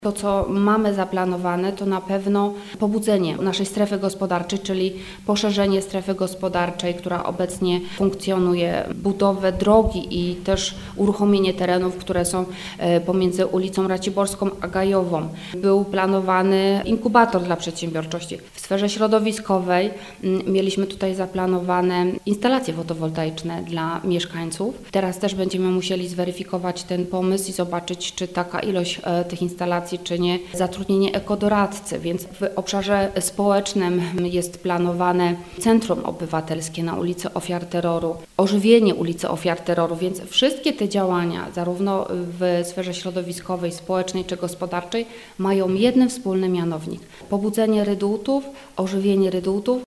To, co mamy zaplanowane, to na pewno pobudzenie naszej strefy gospodarczej, czyli poszerzenie strefy gospodarczej, która obecnie funkcjonuje, budowę drogi i też uruchomienie terenów, które są pomiędzy ulicą Raciborską a Gajową. Był planowany inkubator dla przedsiębiorczości. W sferze środowiskowej mieliśmy tutaj zaplanowane instalacje fotowoltaiczne dla mieszkańców. Teraz też będziemy musieli zweryfikować ten pomysł i zobaczyć, czy taka ilość tych instalacji, czy nie, zatrudnienie ekodoradcy, więc w obszarze społecznym jest planowane centrum obywatelskie na ulicy Ofiar Terroru, ożywienie ulicy Ofiar Terroru, więc wszystkie te działania, zarówno w sferze środowiskowej, społecznej czy gospodarczej, mają jeden wspólny mianownik: pobudzenie redyutów, ożywienie redyutów